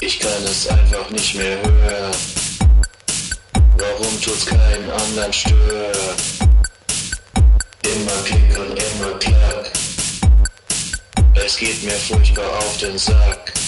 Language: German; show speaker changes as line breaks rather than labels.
Ich kann es einfach nicht mehr hören. Warum tut's keinen anderen stören? Immer Klick und immer Klack. Es geht mir furchtbar auf den Sack.